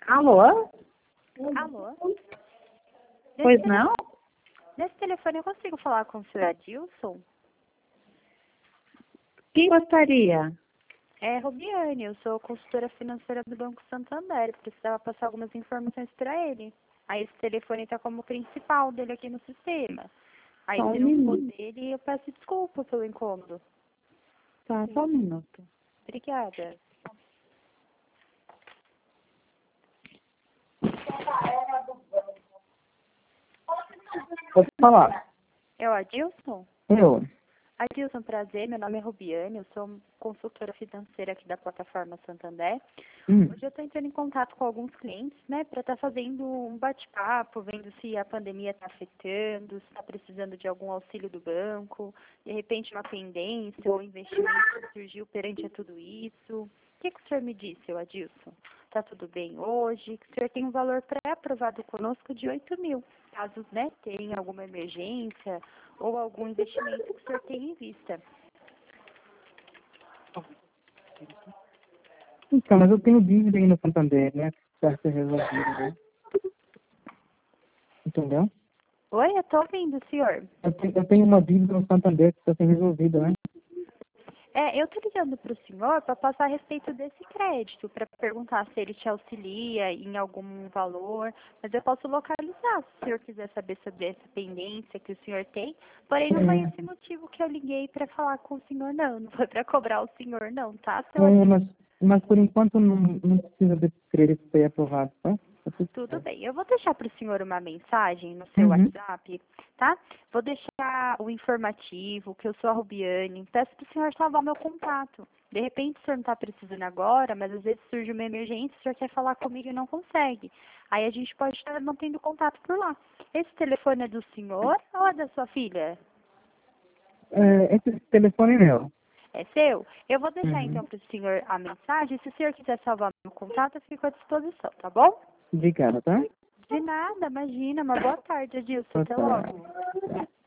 Alô? Alô? Pois não? Nesse telefone eu consigo falar com o senhor Adilson? Quem gostaria? É Robiane, eu sou consultora financeira do Banco Santander. Precisava passar algumas informações para ele. Aí esse telefone está como principal dele aqui no sistema. Aí Só um se não for minuto. dele, eu peço desculpa pelo incômodo. Tá, só um minuto. Obrigada. Pode falar. É o Adilson? Eu. Adilson, prazer. Meu nome é Robiane, eu sou consultora financeira aqui da plataforma Santander. Hoje eu estou entrando em contato com alguns clientes, né, para estar fazendo um bate-papo, vendo se a pandemia está afetando, se está precisando de algum auxílio do banco, de repente uma pendência ou investimento que surgiu perante a tudo isso. O que o senhor me disse, seu Adilson? Está tudo bem hoje? O senhor tem um valor pré-aprovado conosco de 8.000. Caso, né, tenha alguma emergência ou algum investimento que o senhor tenha em vista. Então, mas eu tenho dívida aí no Santander, né? Pra ser resolvido, né? Entendeu? Oi, eu estou ouvindo, senhor. Eu tenho uma dívida no Santander que está sendo resolvida, né? Eu estou ligando para o senhor para passar a respeito desse crédito, para perguntar se ele te auxilia em algum valor, mas eu posso localizar se o senhor quiser saber sobre essa pendência que o senhor tem. Porém, não foi esse motivo que eu liguei para falar com o senhor, não. Não foi para cobrar o senhor, não, tá, seu Adilson? Mas por enquanto não precisa desse crédito ser aprovado, tá? Tá tudo Tudo certo. bem. Eu vou deixar para o senhor uma mensagem no seu WhatsApp, tá? Vou deixar o informativo, que eu sou a Rubiane. Peço para o senhor salvar meu contato. De repente o senhor não está precisando agora, mas às vezes surge uma emergência, o senhor quer falar comigo e não consegue. Aí a gente pode estar mantendo contato por lá. Esse telefone é do senhor ou é da sua filha? Esse telefone é meu. É seu? Eu vou deixar então para o senhor a mensagem. Se o senhor quiser salvar meu contato, eu fico à disposição, tá bom? Obrigado, tá? De nada, imagina. Uma boa tarde, Adilson. Boa Até tarde. logo.